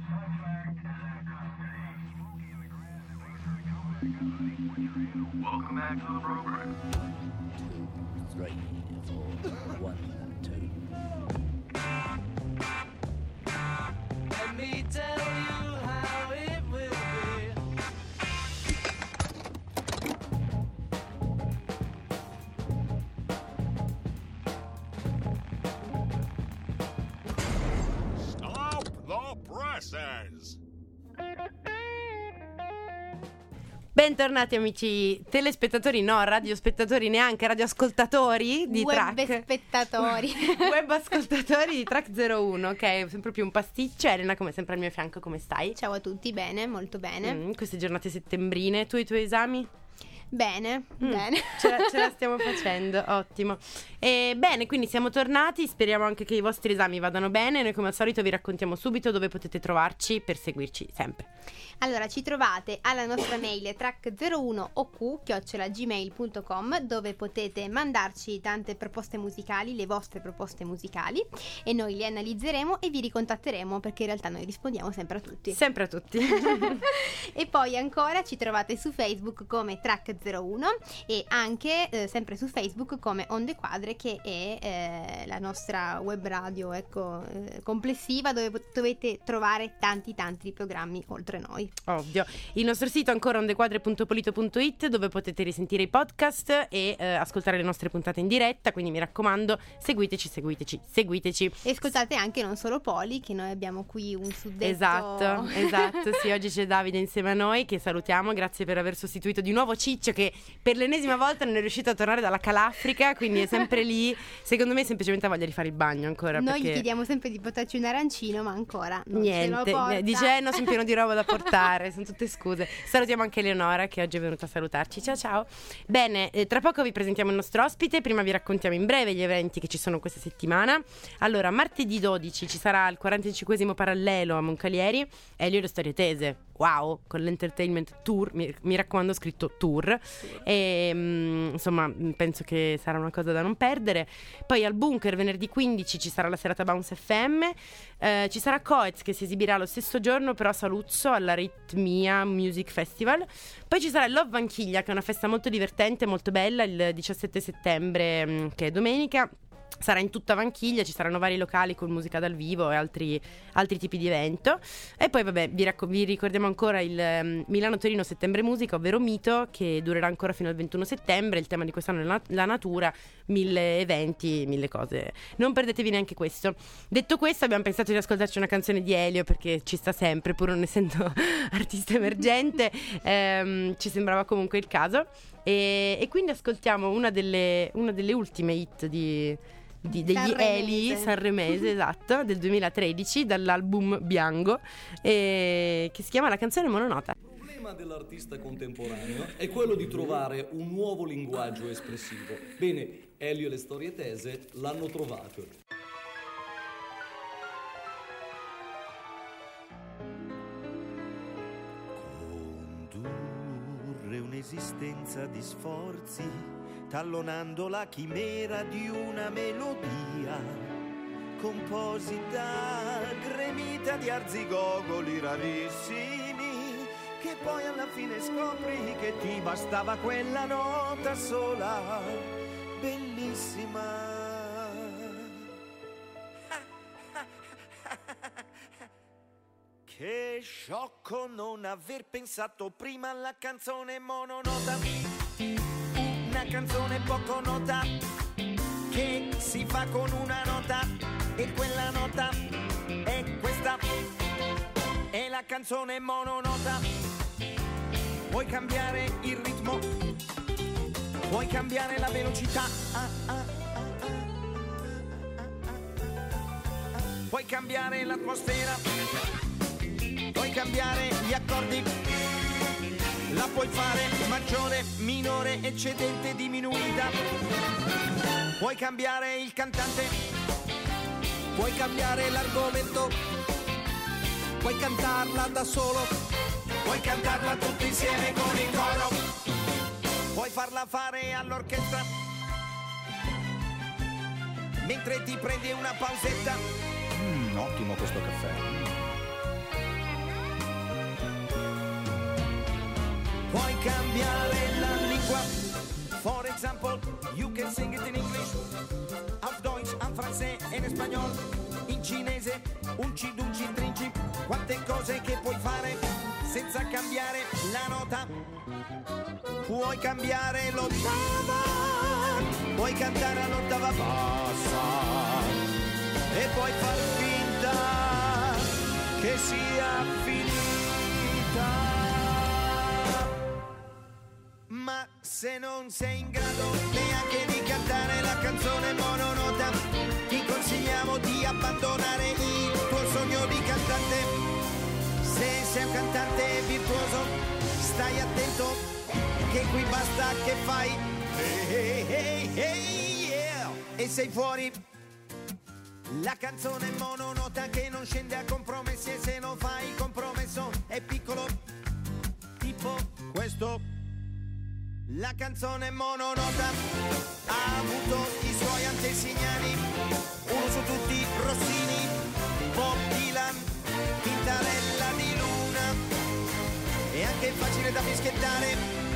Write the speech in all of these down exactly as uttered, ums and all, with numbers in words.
Welcome back to the program. Two, three, four, one, two. Let me tell you how it will be. Stop the presses! Bentornati amici telespettatori, no, radiospettatori, neanche radioascoltatori di Web Track. spettatori. Web ascoltatori di Track zero uno, che è sempre più un pasticcio. Elena, come sempre al mio fianco, come stai? Ciao a tutti, bene, molto bene. Mm, queste giornate settembrine, tu e i tuoi esami? Bene, Mm, bene. Ce la, ce la stiamo facendo, ottimo. E bene, quindi siamo tornati, speriamo anche che i vostri esami vadano bene. Noi come al solito vi raccontiamo subito dove potete trovarci per seguirci sempre. Allora, ci trovate alla nostra mail track zero uno o q chiocciola gmail punto com, dove potete mandarci tante proposte musicali, le vostre proposte musicali, e noi le analizzeremo e vi ricontatteremo, perché in realtà noi rispondiamo sempre a tutti. Sempre a tutti. E poi ancora ci trovate su Facebook come Track zero uno e anche eh, sempre su Facebook come Onde Quadre, che è eh, la nostra web radio, ecco, eh, complessiva, dove pot- dovete trovare tanti tanti programmi oltre noi. Ovvio. Il nostro sito ancora ondequadre punto polito punto it, dove potete risentire i podcast e eh, ascoltare le nostre puntate in diretta, quindi mi raccomando, seguiteci, seguiteci, seguiteci. E ascoltate anche non solo Poli, che noi abbiamo qui un suddetto. Esatto, esatto, sì, oggi c'è Davide insieme a noi, che salutiamo, grazie per aver sostituito di nuovo Ciccio, che per l'ennesima volta non è riuscito a tornare dalla Calafrica, quindi è sempre lì. Secondo me semplicemente ha voglia di fare il bagno ancora. Noi perché... gli chiediamo sempre di portarci un arancino, ma ancora non ce lo Niente, porta. dice eh, no, sono pieno di roba da portare, sono tutte scuse. Salutiamo anche Eleonora, che oggi è venuta a salutarci. Ciao ciao. Bene, eh, tra poco vi presentiamo il nostro ospite. Prima vi raccontiamo in breve gli eventi che ci sono questa settimana. Allora, martedì dodici ci sarà il quarantacinquesimo parallelo a Moncalieri, Elio e le storie tese. Wow, con l'Entertainment Tour, mi, mi raccomando, scritto tour. E mm, insomma, penso che sarà una cosa da non perdere. Poi al Bunker venerdì quindici ci sarà la serata Bounce F M. Eh, ci sarà Coez, che si esibirà lo stesso giorno però a Saluzzo alla Ritmia Music Festival. Poi ci sarà il Love Vanchiglia, che è una festa molto divertente, molto bella, il diciassette settembre, mm, che è domenica. Sarà in tutta Vanchiglia, ci saranno vari locali con musica dal vivo e altri, altri tipi di evento. E poi vabbè, vi, racco- vi ricordiamo ancora il um, Milano-Torino Settembre Musica, ovvero Mito, che durerà ancora fino al ventuno settembre. Il tema di quest'anno è la, la natura, mille eventi, mille cose. Non perdetevi neanche questo. Detto questo, abbiamo pensato di ascoltarci una canzone di Elio, perché ci sta sempre, pur non essendo artista emergente. ehm, ci sembrava comunque il caso. E, e quindi ascoltiamo una delle, una delle ultime hit di... Di, degli Sanremese. Eli Sanremese, esatto, del duemilatredici, dall'album Bianco, e che si chiama La canzone mononota. Il problema dell'artista contemporaneo è quello di trovare un nuovo linguaggio espressivo. Bene, Elio e le storie tese l'hanno trovato. Condurre un'esistenza di sforzi, tallonando la chimera di una melodia composita, gremita di arzigogoli rarissimi, che poi alla fine scopri che ti bastava quella nota sola, bellissima. Che sciocco non aver pensato prima alla canzone mononota. Una canzone poco nota che si fa con una nota, e quella nota è questa, è la canzone mononota. Vuoi cambiare il ritmo, vuoi cambiare la velocità, ah, ah, ah, ah, ah, ah. Vuoi cambiare l'atmosfera, vuoi cambiare gli accordi, la puoi fare maggiore, minore, eccedente, diminuita. Puoi cambiare il cantante, puoi cambiare l'argomento, puoi cantarla da solo, puoi cantarla tutti insieme con il coro, puoi farla fare all'orchestra mentre ti prendi una pausetta. Mm, ottimo questo caffè. puoi cambiare la lingua. For example, you can sing it in English, auf Deutsch, en francese e in spagnolo, in cinese, unci, dunci, trinci, quante cose che puoi fare senza cambiare la nota. Puoi cambiare l'ottava, puoi cantare all'ottava bassa e puoi far finta che sia finita. Ma se non sei in grado neanche di cantare la canzone mononota, ti consigliamo di abbandonare il tuo sogno di cantante. Se sei un cantante virtuoso, stai attento che qui basta che fai hey, hey, hey, yeah. E sei fuori. La canzone mononota che non scende a compromessi, e se non fai il compromesso è piccolo, tipo questo. La canzone mononota ha avuto i suoi antesignani, uno su tutti Rossini, Bob Dylan, Tintarella di Luna, e anche facile da fischiettare.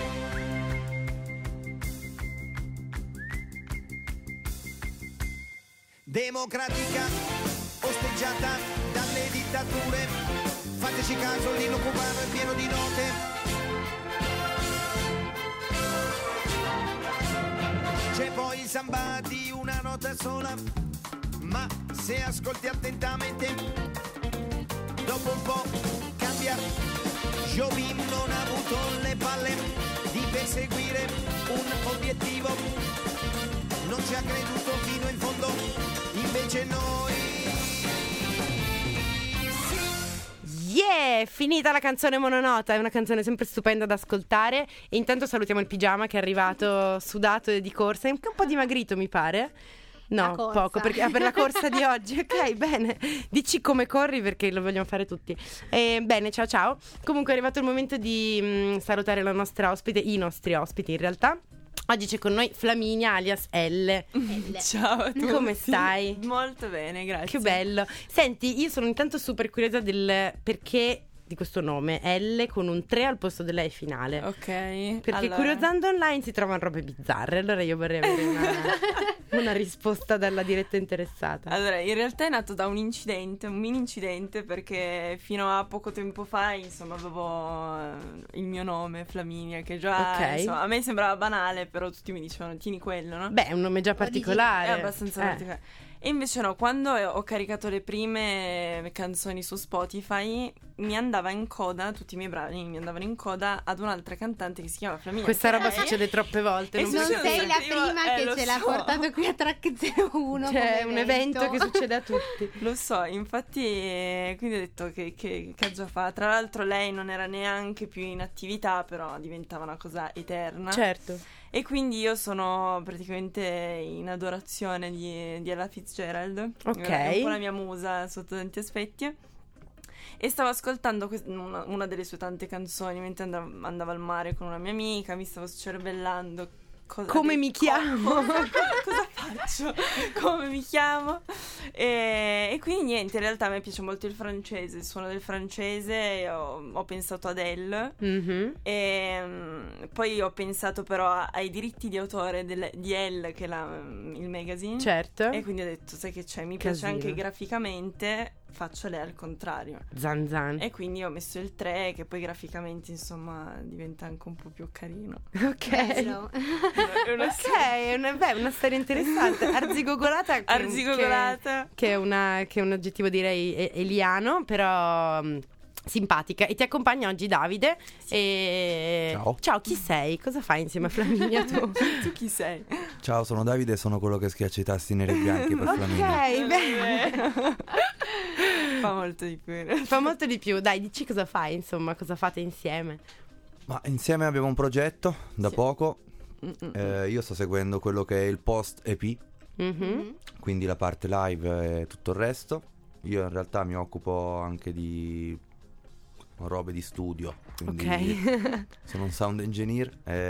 Democratica, osteggiata dalle dittature, fateci caso, l'inno cubano è pieno di note. C'è poi il samba di una nota sola, ma se ascolti attentamente, dopo un po' cambia. Jobim non ha avuto le palle di perseguire un obiettivo, non ci ha creduto fino in fondo, invece noi Yeah, finita la canzone mononota, è una canzone sempre stupenda da ascoltare. E intanto salutiamo il pigiama che è arrivato sudato e di corsa, è anche un po' dimagrito mi pare. No, poco, perché ah, per la corsa di oggi. Ok, bene. Dici come corri perché lo vogliamo fare tutti. E, bene, ciao ciao. Comunque è arrivato il momento di mh, salutare la nostra ospite, i nostri ospiti in realtà. Oggi c'è con noi Flaminia alias L. L. Ciao a tutti. Come stai? Molto bene, grazie. Che bello. Senti, io sono intanto super curiosa del perché di questo nome, L con un tre al posto della E finale. Ok. Perché allora... curiosando online si trovano robe bizzarre. Allora io vorrei avere una, una risposta dalla diretta interessata. Allora, in realtà è nato da un incidente, un mini incidente, perché fino a poco tempo fa, insomma, avevo il mio nome, Flaminia, che già, okay. insomma, a me sembrava banale, però tutti mi dicevano, tieni quello, no? Beh, è un nome già particolare. È abbastanza eh. particolare. E invece no, quando ho caricato le prime canzoni su Spotify mi andava in coda, tutti i miei brani mi andavano in coda ad un'altra cantante che si chiama Flaminia. Questa roba succede troppe volte. E Non, non sei la prima eh, che ce so. l'ha portato qui a Track zero uno. Cioè, è un evento che succede a tutti. Lo so, infatti, eh, quindi ho detto che, che cazzo fa. Tra l'altro lei non era neanche più in attività, però diventava una cosa eterna. Certo. E quindi io sono praticamente in adorazione di, di Ella Fitzgerald. Ok. È un po' la mia musa sotto tanti aspetti. E stavo ascoltando que- una, una delle sue tante canzoni mentre andavo, andavo al mare con una mia amica, mi stavo scervellando. Cosa Come de- mi chiamo? Co- cosa faccio? Come mi chiamo? E, e quindi niente, in realtà a me piace molto il francese, il suono del francese, e ho, ho pensato ad Elle. Mm-hmm. E um, poi ho pensato però a, ai diritti di autore del, di Elle, che è la, il magazine. Certo. E quindi ho detto, sai che c'è, mi Casino. piace anche graficamente, faccio lei al contrario. Zan zan. E quindi ho messo il tre, che poi graficamente insomma diventa anche un po' più carino. Ok. Bello. È una Ok, è una, beh, una storia interessante. Arzigogolata. Che, Arzigogolata. Che, che, è una, che è un aggettivo direi e- eliano, però mh, simpatica. E ti accompagna oggi Davide. E... Ciao. Ciao, chi sei? Cosa fai insieme a Flaminia tu? Tu chi sei? Ciao, sono Davide, sono quello che schiaccia i tasti neri e bianchi per Flaminia. Ok, bene. Fa molto di più in realtà. Fa molto di più. Dai, dici cosa fai, insomma, cosa fate insieme. Ma insieme abbiamo un progetto da Sì. poco. Mm-mm. Eh, io sto seguendo quello che è il post E P, Mhm. quindi la parte live e tutto il resto. Io in realtà mi occupo anche di robe di studio, quindi Ok. sono un sound engineer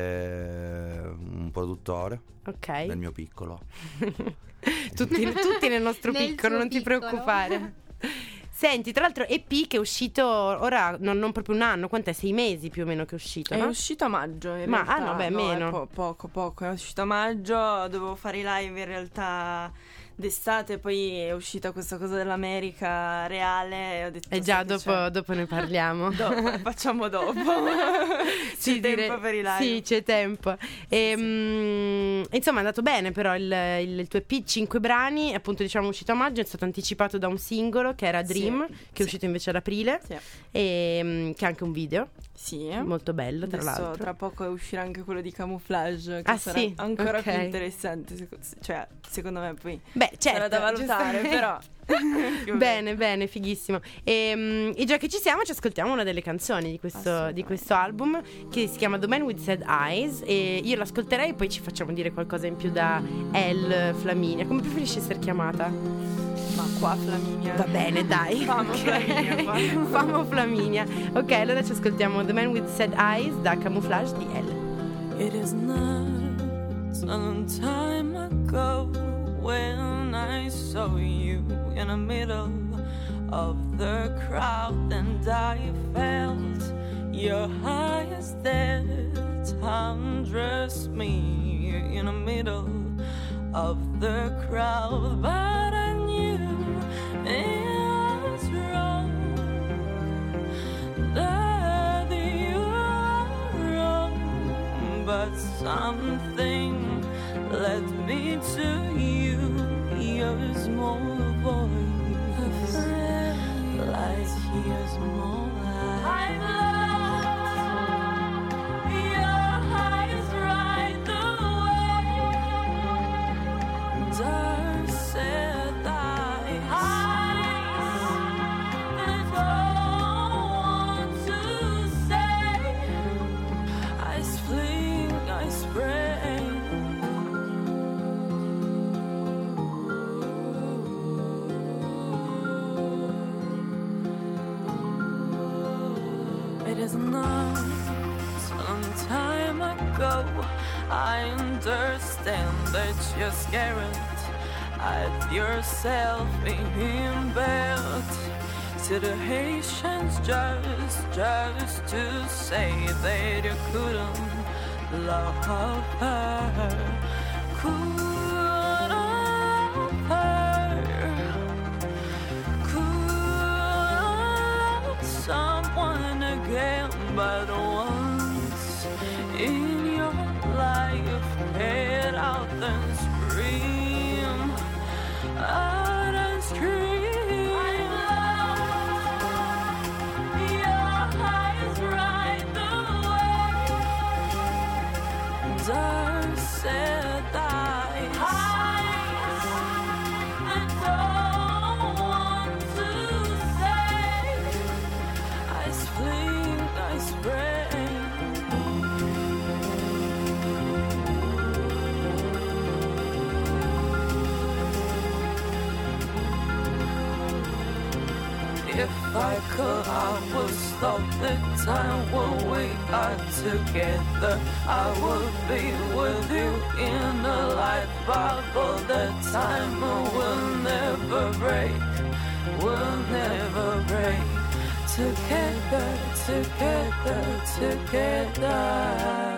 e un produttore Ok. nel mio piccolo. tutti, tutti nel nostro Nel piccolo, suo non ti piccolo. preoccupare. Senti, tra l'altro E P che è uscito ora non, non proprio un anno, quant'è? Sei mesi più o meno che è uscito, È no? uscito a maggio in Ma realtà. ah no, beh, no, meno. è po- poco poco, è uscito a maggio, dovevo fare i live in realtà d'estate, poi è uscita questa cosa dell'America reale e ho detto E già sai che dopo, c'è? dopo ne parliamo. Dopo, facciamo dopo. Sì, C'è tempo direi- per i live. Sì, c'è tempo. E, mm, insomma, è andato bene, però il, il, il tuo E P, cinque brani, appunto diciamo uscito a maggio, è stato anticipato da un singolo che era Dream, Sì, che è sì. uscito invece ad aprile, Sì. e mm, che ha anche un video Sì. molto bello, tra Adesso l'altro. tra poco uscirà anche quello di Camouflage, che Ah, sarà sì? ancora Ok. più interessante, seco- cioè secondo me poi Beh, certo, sarà da valutare, giusto- però più o Bene, bene, fighissimo. E, mm, e già che ci siamo, ci ascoltiamo una delle canzoni di questo, di questo album che si chiama The Man with Sad Eyes. E io l'ascolterei e poi ci facciamo dire qualcosa in più da Elle Flaminia. Come preferisci essere chiamata? Ma qua Flaminia. Va bene, dai. Famo Ok. Flaminia, qua. Famo Flaminia. Ok, allora ci ascoltiamo The Man with Sad Eyes da Camouflage di Elle. It is not a long time ago when I saw you in the middle of the crowd, and I felt your eyes that undressed me in the middle of the crowd, but I knew it was wrong, that you were wrong, but something led me to you, your small voice, like your small eyes. Your eyes right away, dark sad eyes, I don't want to say, I fling, I spray. It is not some time ago. I understand that you're scared at yourself in bed. To the Haitians, just, just to say that you couldn't love her, couldn't love her, couldn't love someone again, but once in your life, head out and scream, out and scream. Your eyes right away, dark sad eyes, I don't want to say, I fling, I spray. If I could, I would stop the time when we are together. I would be with you in a light bubble. The time will never break, will never break. Together, together, together.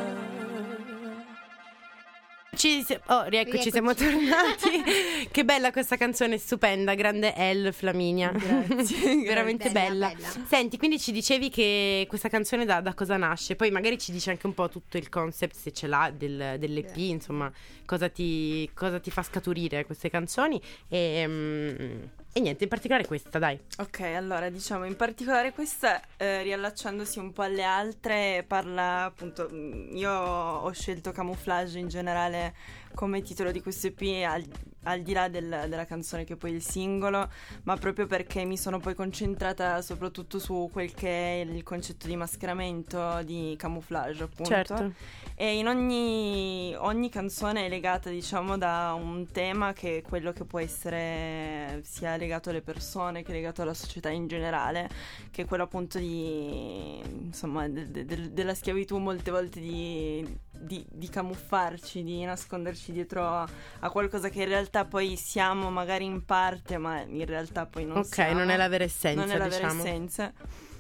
Ci, si- oh, rieccoci, siamo tornati. Che bella questa canzone, stupenda, grande Elle Flaminia. Grazie. Veramente Bella, bella. bella. Senti, quindi ci dicevi che questa canzone da, da cosa nasce? Poi magari ci dici anche un po' tutto il concept, se ce l'ha, del, dell'E P, insomma, cosa ti, cosa ti fa scaturire queste canzoni. E, mm, e niente, in particolare questa, dai. Ok, allora diciamo in particolare questa, eh, riallacciandosi un po' alle altre, parla appunto, mh, io ho scelto Camouflage in generale come titolo di questo E P al, al di là del- della canzone che è poi il singolo, ma proprio perché mi sono poi concentrata soprattutto su quel che è il concetto di mascheramento di Camouflage, appunto. Certo. E in ogni, ogni canzone è legata, diciamo, da un tema che è quello che può essere sia legato alle persone che legato alla società in generale, che è quello appunto di, insomma, de- de- del- della schiavitù molte volte di, di, di camuffarci, di nasconderci metterci dietro a, a qualcosa che in realtà poi siamo magari in parte, ma in realtà poi non Ok, siamo. non è la vera essenza, Non è la diciamo. vera essenza.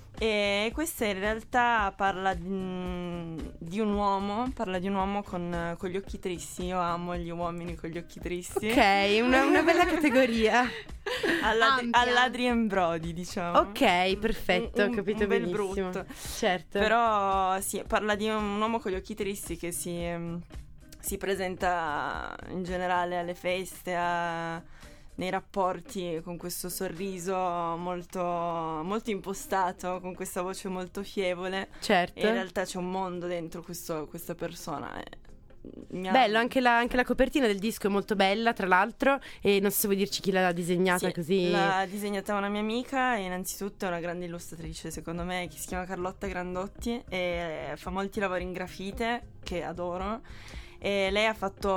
E questa in realtà parla di, di un uomo, parla di un uomo con, con gli occhi tristi. Io amo gli uomini con gli occhi tristi. Ok, una, una bella categoria. All'Adri- Ampia. all'Adrien Brody, diciamo. Ok, perfetto, Un- ho capito un bel benissimo. brutto. Certo. Però sì, parla di un uomo con gli occhi tristi che si, ehm, si presenta in generale alle feste, a- nei rapporti con questo sorriso molto, molto impostato, con questa voce molto fievole. Certo. E in realtà c'è un mondo dentro questo- questa persona. e mi ha- Bello, anche la, anche la copertina del disco è molto bella, tra l'altro, e non so se vuoi dirci chi l'ha disegnata Sì, così. l'ha disegnata una mia amica e innanzitutto è una grande illustratrice secondo me, che si chiama Carlotta Grandotti e fa molti lavori in grafite che adoro. E lei ha fatto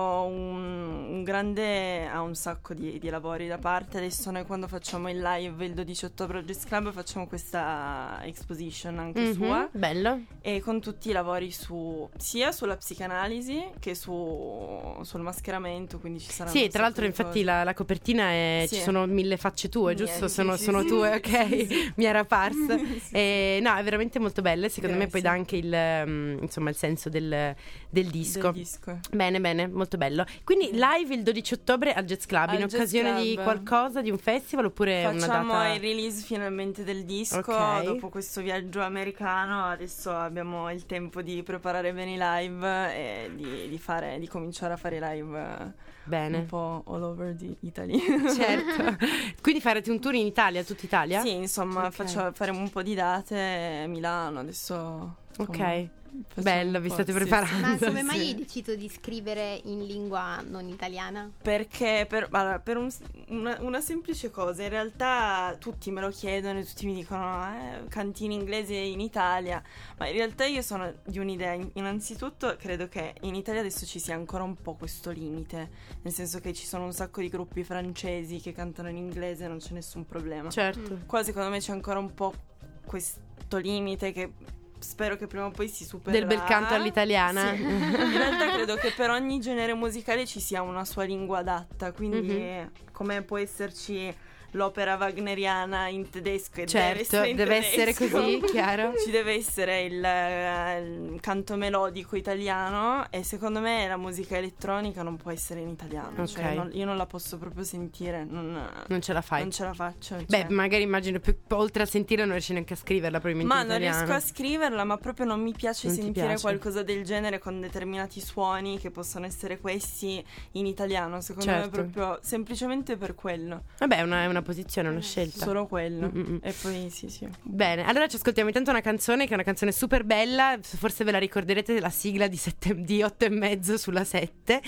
un, un grande, ha un sacco di, di lavori da parte. Adesso noi quando facciamo il live il dodici ottobre al Jazz Club facciamo questa exposition anche Mhm, sua, bello. e con tutti i lavori su sia sulla psicanalisi che su, sul mascheramento, quindi ci saranno Sì, un tra sacco l'altro di infatti cose. la, la copertina è, Sì. ci sono mille facce tue, Mie, giusto? sì, Sono, sì, sono sì. tue, ok? Sì, sì. Mi era parsa. Sì, E, no, è veramente molto bella e secondo me poi Grazie. dà anche il, mm, insomma, il senso del, del disco. Del disco. Bene, bene, molto bello. Quindi live il dodici ottobre al Jazz Club, Al in Jazz occasione di Club. qualcosa, di un festival oppure Facciamo una data? il release finalmente del disco. Ok. Dopo questo viaggio americano adesso abbiamo il tempo di preparare bene i live e di, di fare, di cominciare a fare i live eh, Bene. un po' all over the Italy. Certo. Quindi farete un tour in Italia, tutta Italia? Sì, insomma, Ok. faccio, faremo un po' di date, Milano adesso. Ok. insomma, facciamo Bello, un vi po', state sì, preparando. Ma come mai Sì. hai deciso di scrivere in lingua non italiana? Perché per, allora, per un- una, una semplice cosa, in realtà tutti me lo chiedono e tutti mi dicono eh, canti in inglese in Italia, ma in realtà io sono di un'idea. Innanzitutto credo che in Italia adesso ci sia ancora un po' questo limite, nel senso che ci sono un sacco di gruppi francesi che cantano in inglese e non c'è nessun problema. Certo. Qua secondo me c'è ancora un po' questo limite che spero che prima o poi si supererà. Del bel canto all'italiana. Sì. In realtà credo che per ogni genere musicale ci sia una sua lingua adatta, quindi Mhm. come può esserci l'opera wagneriana in tedesco e deve Certo, essere in deve tedesco. essere così, chiaro. Ci deve essere il, eh, il canto melodico italiano e secondo me la musica elettronica non può essere in italiano, cioè Ok. non- io non la posso proprio sentire, non, Non ce la fai. non ce la faccio. Beh, cioè. magari immagino più, oltre a sentirla non riesci neanche a scriverla probabilmente Ma in non italiano. riesco a scriverla, ma proprio non mi piace Non ti sentire piace? qualcosa del genere con determinati suoni che possono essere questi in italiano. Secondo me Certo. proprio semplicemente per quello. Vabbè, è una, è una posizione, è una scelta. Solo quello. Mm-mm. E poi sì, sì. Bene, allora ci ascoltiamo intanto una canzone che è una canzone super bella, forse ve la ricorderete, la sigla di, sette, di otto e mezzo sulla sette.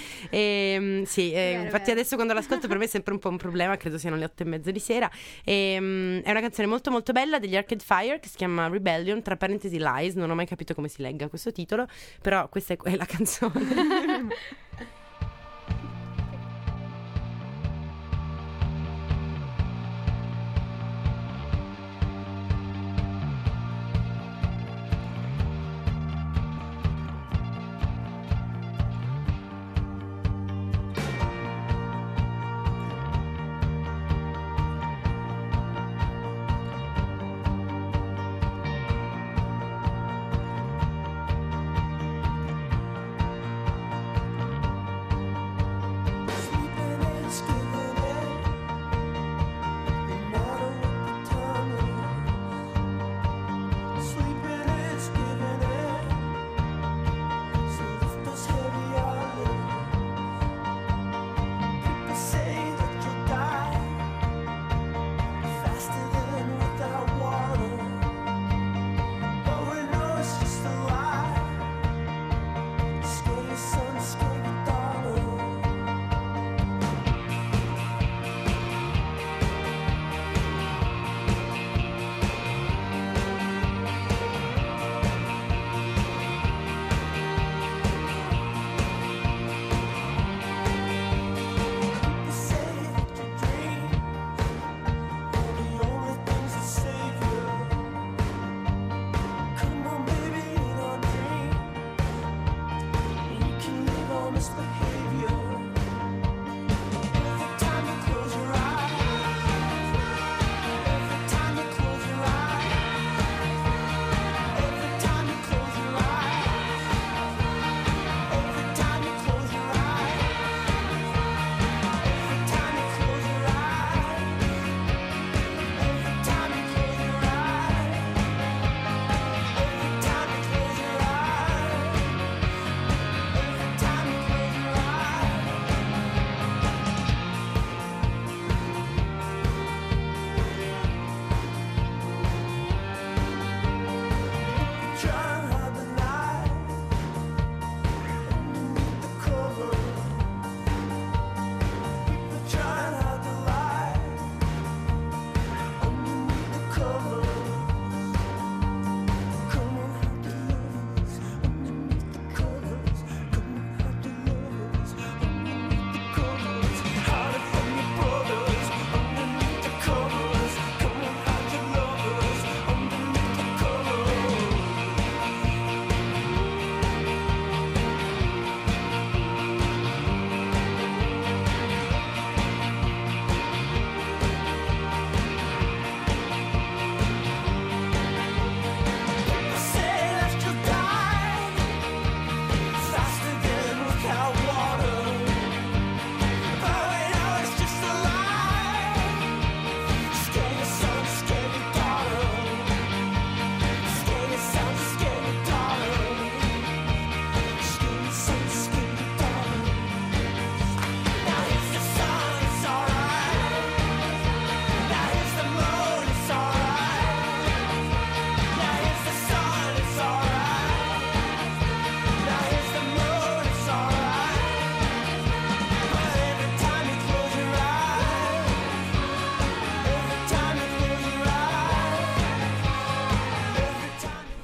E, sì, eh, Vero, infatti vero. adesso quando l'ascolto per me è sempre un po' un problema, credo siano le otto e mezzo di sera. E, mm, è una canzone molto molto bella degli Arcade Fire che si chiama Rebellion, tra parentesi Lies, non ho mai capito come si legga questo titolo, però questa è, è la canzone. Rebellion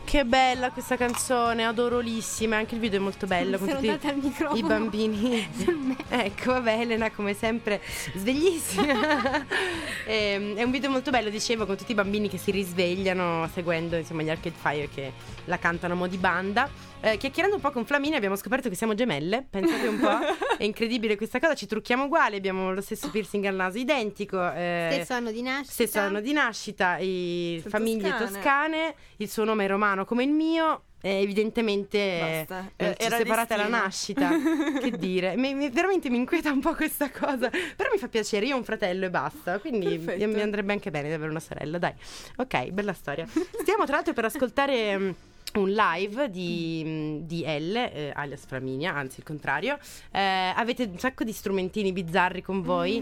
Che bella questa canzone, adorolissima, anche il video è molto bello con Sono tutti andata al microfono. i bambini. Ecco, vabbè, Elena come sempre sveglissima. E, è un video molto bello, dicevo, con tutti i bambini che si risvegliano seguendo insomma gli Arcade Fire che la cantano a mo' di banda. Eh, chiacchierando un po' con Flaminia abbiamo scoperto che siamo gemelle, pensate un po', è incredibile questa cosa, ci trucchiamo uguali, abbiamo lo stesso piercing al naso identico, eh, Stesso anno di nascita. stesso anno di nascita, i Sono famiglie toscane. toscane, il suo nome è romano come il mio. Eh, evidentemente Basta. eh, Eh, ci era separate alla destino. nascita. Che dire, mi, mi- veramente mi inquieta un po' questa cosa. Però mi fa piacere, io ho un fratello e basta. Quindi Perfetto. mi andrebbe anche bene di avere una sorella. Dai, ok, bella storia. Stiamo tra l'altro per ascoltare mm, un live di, di L, eh, alias Flaminia, anzi il contrario. Eh, avete un sacco di strumentini bizzarri con voi?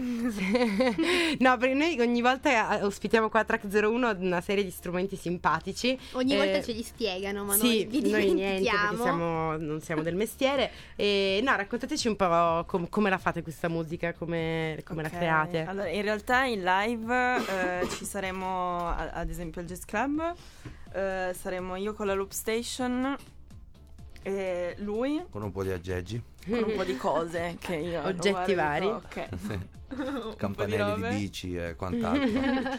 No, perché noi ogni volta ospitiamo qua a Track zero uno una serie di strumenti simpatici. Ogni Eh, volta ce li spiegano, ma sì, noi vi noi niente perché dimentichiamo. siamo, non siamo del mestiere. E no, raccontateci un po' com- come la fate questa musica, come, come Ok, la create. Allora, in realtà in live eh, ci saremo a- ad esempio al Jazz Club, eh, saremo io con la Loop Station e lui Con un po' di aggeggi, con un po' di cose che io non Oggetti guardo, vari. ok. Un po' campanelli di, robe. bici e quant'altro.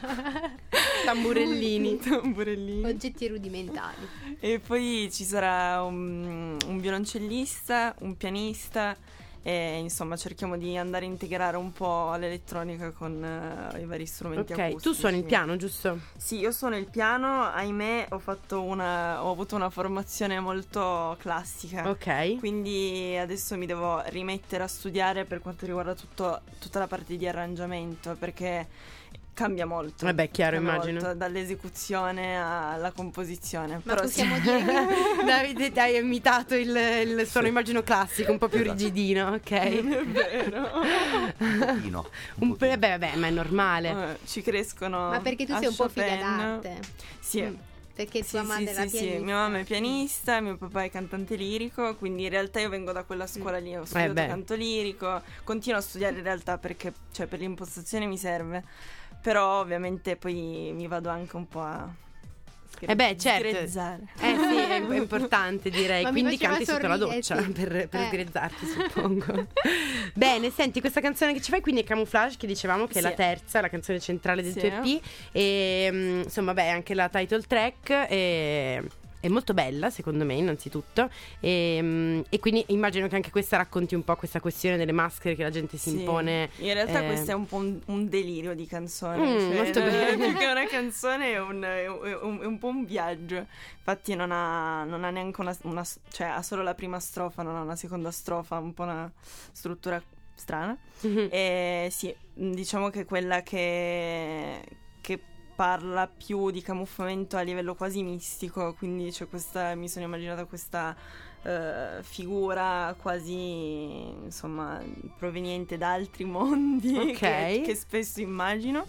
Tamburellini. Tamburellini. Oggetti rudimentali. E poi ci sarà un, un violoncellista, un pianista e insomma cerchiamo di andare a integrare un po' l'elettronica con eh, i vari strumenti Ok, acustici. tu suoni il piano, giusto? Sì, io suono il piano, ahimè ho fatto una ho avuto una formazione molto classica. Ok. Quindi adesso mi devo rimettere a studiare per quanto riguarda tutto, tutta la parte di arrangiamento, perché cambia molto. Vabbè, chiaro, Cambia immagino. molto, dall'esecuzione alla composizione. Ma Però possiamo sì. dire che Davide, ti hai imitato il, il suono, immagino classico, un po' più Esatto. rigidino, ok? È vero. Un pochino. Un po', pochino. beh, vabbè, ma è normale. Eh, ci crescono. Ma perché tu a sei un po' figa Chopin. d'arte. Sì. Mm. Perché Sì, tua sì, madre era sì, sì. pianista. Mia mamma è pianista, mio papà è cantante lirico, quindi in realtà io vengo da quella scuola lì, ho studiato beh. canto lirico, continuo a studiare in realtà perché cioè, per l'impostazione mi serve, però ovviamente poi mi vado anche un po' a Eh beh, certo. sgrezzare. Eh sì, è, è importante direi. Ma mi Quindi faceva canti sotto la sorridere, doccia sì. per, per Eh. sgrezzarti, suppongo. Bene, senti, questa canzone che ci fai quindi è Camouflage, che dicevamo che è Sì. la terza, la canzone centrale del Sì. tuo E P. E mm, insomma, beh, anche la title track è, è molto bella, secondo me, innanzitutto. E, mm, e quindi immagino che anche questa racconti un po' questa questione delle maschere che la gente si Sì. impone. In realtà eh, questo è un po' un, un delirio di canzone. Mm, cioè, molto non è bene. più che una canzone, è un, è un- è un po' un viaggio. Infatti non ha, non ha neanche una, una- cioè ha solo la prima strofa, non ha una seconda strofa, un po' una struttura strana. Mhm. E sì, diciamo che quella che, che parla più di camuffamento a livello quasi mistico, quindi c'è questa, mi sono immaginata questa eh, figura quasi insomma proveniente da altri mondi Ok. che, che spesso immagino,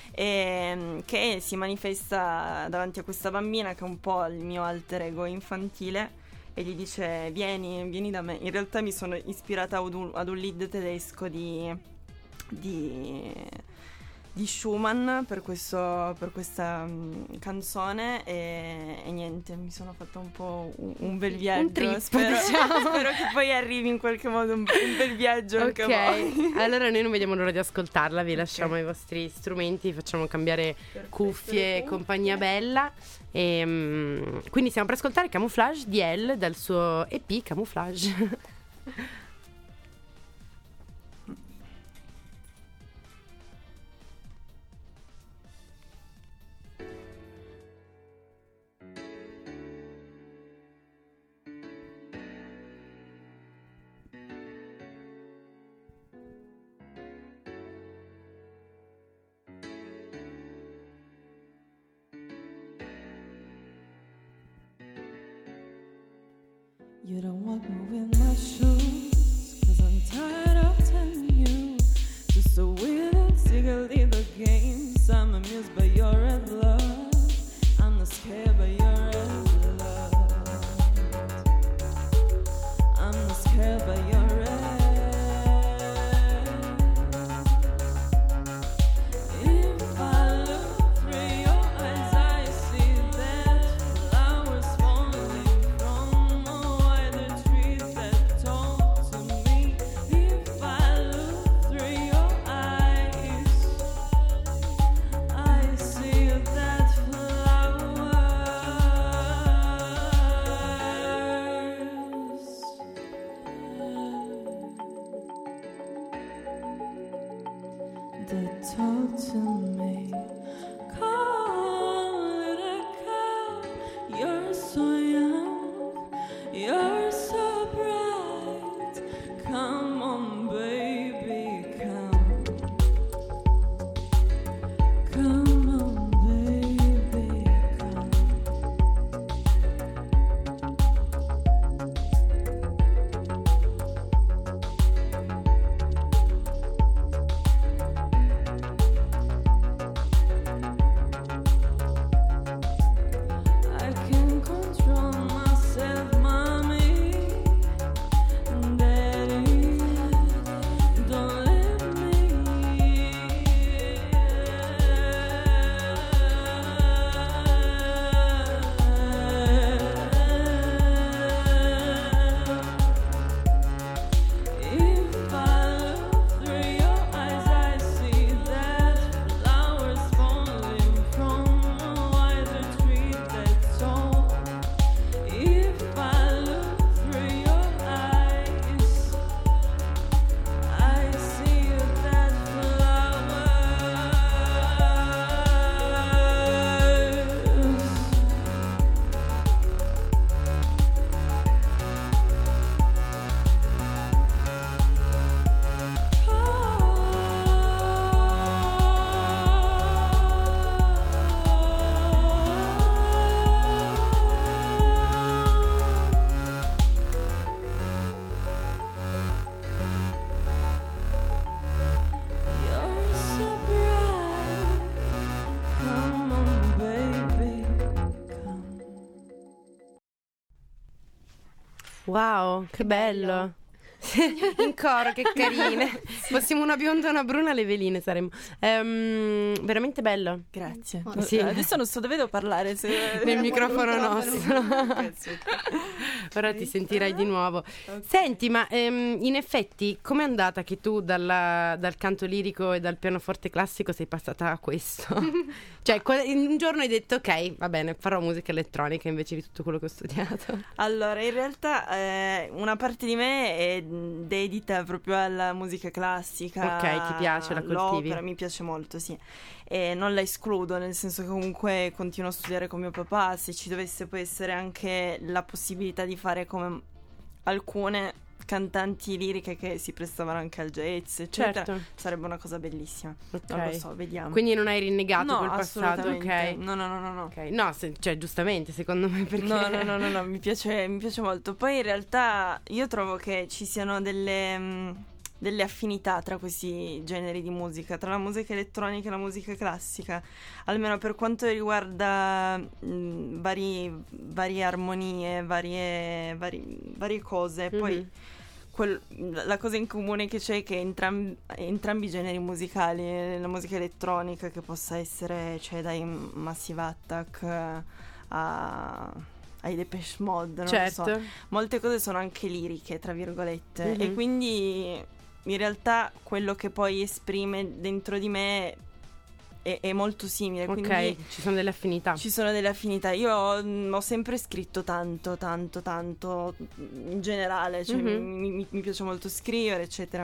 e che si manifesta davanti a questa bambina che è un po' il mio alter ego infantile e gli dice vieni, vieni da me. In realtà mi sono ispirata ad un, ad un lead tedesco di, di, di Schumann per, questo, per questa um, canzone e, e niente, mi sono fatta un po' un, un bel viaggio. trip, spero, diciamo. spero che poi arrivi in qualche modo un, un bel viaggio anche a voi. Ok, allora noi non vediamo l'ora di ascoltarla, vi lasciamo i vostri strumenti, facciamo cambiare cuffie e compagnia bella. E, mm, quindi stiamo per ascoltare Camouflage di Elle dal suo E P Camouflage. You don't want me with my shoes, 'cause I'm tired of telling you just so weird, secretly the games. I'm amused by your red love, I'm not scared by your red love, I'm not scared by your red. If I look through your eyes, I see that flowers won't to me. Call it a cab. You're so young, you're so bright. Come on, baby, come. Come on, baby, come. I can't control myself, mommy, daddy, don't let If I look through your eyes, I see that flowers falling from a wider tree that's tall. If I look through your eyes, I see that flowers. You're so bright. Come on, baby, come. Wow, che bello. In coro, che carine. Fossimo una bionda e una bruna, le veline saremmo. Ehm, veramente bello. Grazie. Sì. Adesso non so dove devo parlare. Se... Nel microfono nostro. Ora ti sentirai di nuovo. Ok. Senti, ma ehm, in effetti com'è andata che tu dalla- dal canto lirico e dal pianoforte classico sei passata a questo? Cioè, que- in un giorno hai detto ok, va bene, farò musica elettronica invece di tutto quello che ho studiato. Allora, in realtà eh, una parte di me è dedita proprio alla musica classica. Ok, ti piace, la coltivi? L'opera mi piace molto, sì. E non la escludo, nel senso che comunque continuo a studiare con mio papà. Se ci dovesse poi essere anche la possibilità di fare come alcune cantanti liriche che si prestavano anche al jazz, eccetera, Certo. sarebbe una cosa bellissima. Ok. Non lo so, vediamo. Quindi non hai rinnegato No, quel passato, assolutamente. ok? No, no, no, no, no. Ok, no, se- cioè giustamente secondo me perché No, no, no, no, no, mi piace, mi piace molto. Poi in realtà io trovo che ci siano delle, mh, delle affinità tra questi generi di musica, tra la musica elettronica e la musica classica, almeno per quanto riguarda mh, vari, varie armonie, varie, vari- varie cose. Poi Mhm. quel- la cosa in comune che c'è è che entram- entrambi i generi musicali, eh, la musica elettronica che possa essere, cioè dai Massive Attack eh, a, ai Depeche Mode, non certo. lo so, molte cose sono anche liriche, tra virgolette, Mhm. e quindi in realtà quello che poi esprime dentro di me è, è molto simile, Ok, quindi ci sono delle affinità. ci sono delle affinità. Io mm, ho sempre scritto tanto, tanto, tanto in generale, cioè Mhm. mi, mi- mi piace molto scrivere, eccetera.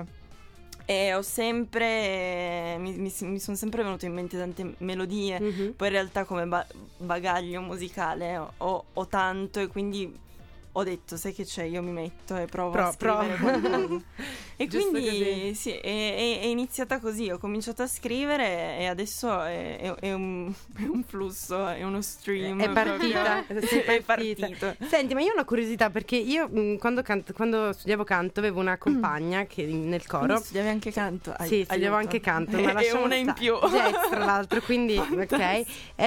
E ho sempre, mi, mi- mi sono sempre venute in mente tante melodie. Mhm. Poi in realtà come ba- bagaglio musicale ho, ho- ho tanto, e quindi ho detto, sai che c'è, io mi metto e provo Pro- a scrivere pro- qualcosa. E Giusto quindi così. sì, è, è- è iniziata così, ho cominciato a scrivere e adesso è, è- è un, è un flusso, è uno stream. È partita, proprio. sei È partita. partito. Senti, ma io ho una curiosità perché io mh, quando, canto- quando studiavo canto avevo una compagna che nel coro. Quindi studiavi anche canto? Ai- Sì, studiavo aiuto. anche canto, ma E lasciamo una in stare. più. Jazz, tra l'altro, quindi ok.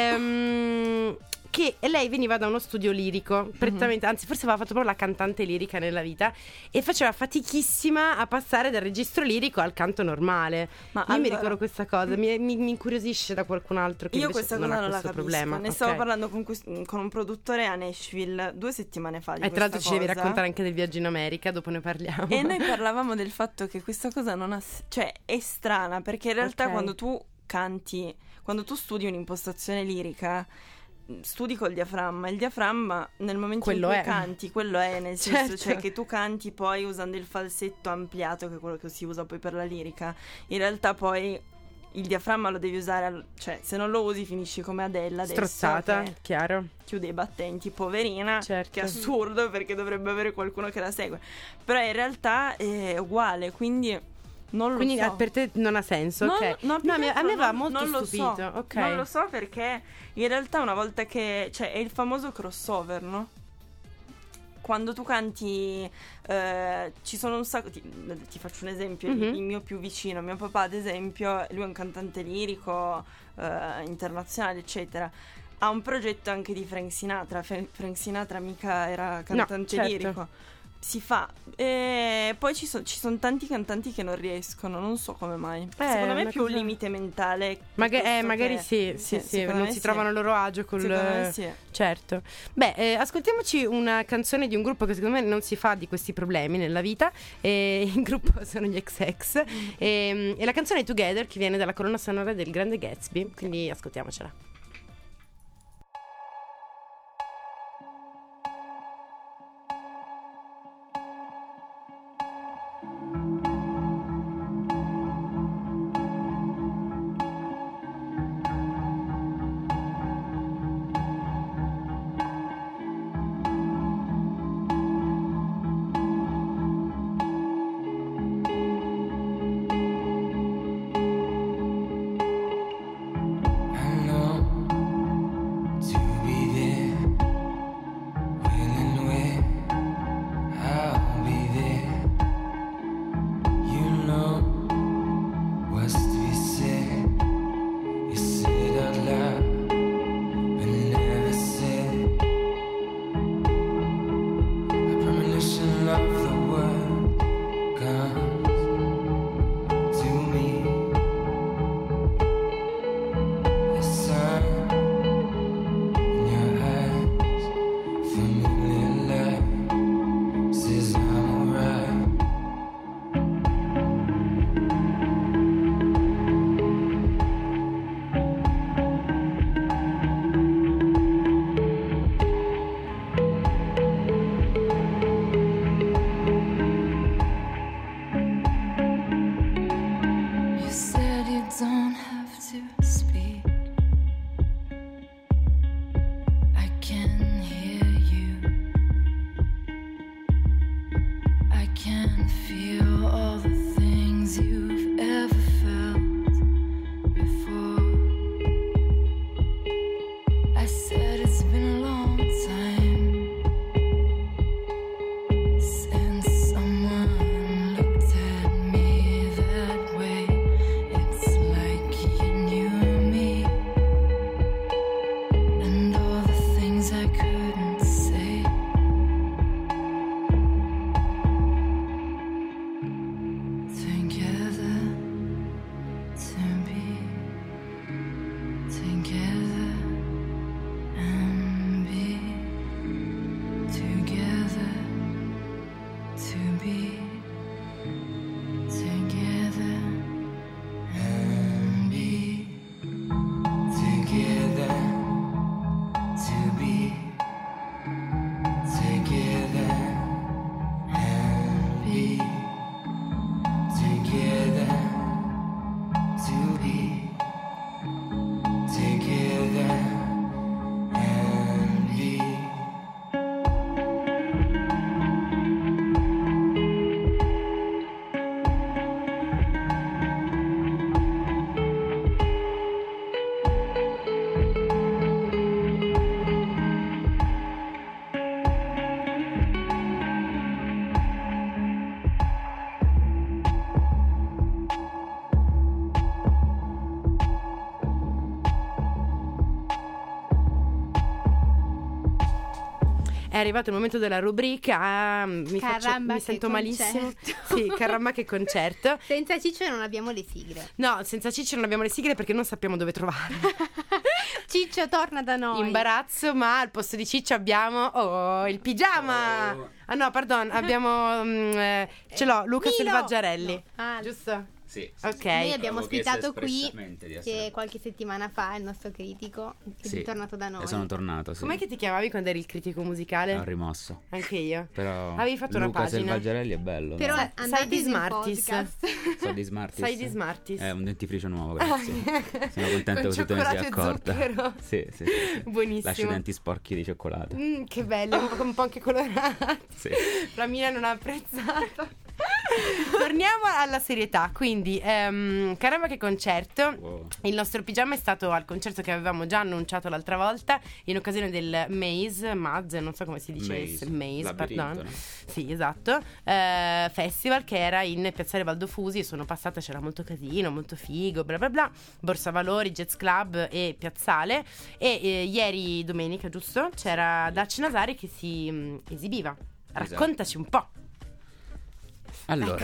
Ehm, che lei veniva da uno studio lirico, prettamente, anzi forse aveva fatto proprio la cantante lirica nella vita e faceva fatichissima a passare dal registro lirico al canto normale. Ma Io mi allora- ricordo questa cosa, mi, mi- mi incuriosisce da qualcun altro che Io invece questa non cosa ha non la questo capisco. problema. Ne Ok. stavo parlando con, quest- con un produttore a Nashville due settimane fa di E tra l'altro ci questa devi cosa. raccontare anche del viaggio in America, dopo ne parliamo. E noi parlavamo del fatto che questa cosa non ha... s- cioè è strana, perché in realtà Ok. quando tu canti, quando tu studi un'impostazione lirica, studi col diaframma. Il diaframma nel momento Quello in cui è. canti, quello è, nel senso, Certo. cioè che tu canti poi usando il falsetto ampliato, che è quello che si usa poi per la lirica. In realtà poi il diaframma lo devi usare, al- cioè se non lo usi finisci come Adele adesso, Strozzata, che chiaro. chiude i battenti, poverina, Certo. che assurdo perché dovrebbe avere qualcuno che la segue, però in realtà è uguale, quindi non lo Quindi so. eh, per te non ha senso, Non- ok? no, più a che me, a altro me va non- molto non lo stupito, so. ok. Non lo so perché in realtà una volta che, cioè è il famoso crossover, no? Quando tu canti, eh, ci sono un sacco. Ti, ti faccio un esempio: il- Mhm. il mio più vicino, mio papà, ad esempio, lui è un cantante lirico, eh, internazionale, eccetera. Ha un progetto anche di Frank Sinatra. Fe- Frank Sinatra mica era cantante certo. lirico. Si fa. E poi ci, so- ci sono tanti cantanti che non riescono, non so come mai. Secondo me è una più un cosa- limite mentale. Maga- eh, piuttosto magari che- sì, sì, sì, secondo non me si sì. trovano a loro agio col... Secondo me sì. Certo. Beh, eh, ascoltiamoci una canzone di un gruppo che secondo me non si fa di questi problemi nella vita. E il gruppo sono gli X X. E, e la canzone è Together, che viene dalla colonna sonora del Grande Gatsby. Quindi ascoltiamocela. You said you don't have to speak. I can hear you. I can feel all the things you've ever felt before. I said it's been a long time since someone looked at me that way. It's like you knew me, and all the things I couldn't say. Together to be together and be together to be together and be together to be together and be together to be together and be. È arrivato il momento della rubrica. Mi, faccio, Caramba, mi che sento malissimo. concerto. Sì, caramba che concerto. Senza Ciccio non abbiamo le sigle. No, senza Ciccio non abbiamo le sigle perché non sappiamo dove trovare. Ciccio torna da noi. Imbarazzo, ma al posto di Ciccio abbiamo oh, il pigiama. Ah no, pardon, abbiamo mm, eh, ce l'ho Luca Milo. Selvaggiarelli. No. Ah, Giusto? Sì, ok. Noi abbiamo Avevo chiesto ospitato qui espressamente di essere- che qualche settimana fa il nostro critico che Sì, è tornato da noi. e sono tornato, sì. Com'è che ti chiamavi quando eri il critico musicale? Ho rimosso. Anche io. Però Avevi fatto una Luca pagina. Selvaggiarelli è bello. Però no? Sai andate di sul Smarties. podcast. So di Smarties. Sai di Smarties. È un dentifricio nuovo, grazie. Sono contento Con che tu te ne sia cioccolato e accorta. zucchero. Sì, sì, sì. Buonissimo. Lascia i denti sporchi di cioccolato. Mm, che bello, un po', un po' anche colorati. Sì. La mia non ha apprezzato. Torniamo alla serietà. Quindi, ehm, caramba, che concerto. Wow. Il nostro pigiama è stato al concerto che avevamo già annunciato l'altra volta, in occasione del Maze, Maze, non so come si dicesse, Maze, Maze, labirinto, pardon. no? Sì, esatto. Eh, festival che era in Piazzale Valdofusi. Io sono passata, c'era molto casino, molto figo, bla bla bla. Borsa Valori, Jazz Club e Piazzale. E eh, ieri, domenica, giusto? C'era Dutch Nasari che si mh, esibiva. Raccontaci un po'. Allora,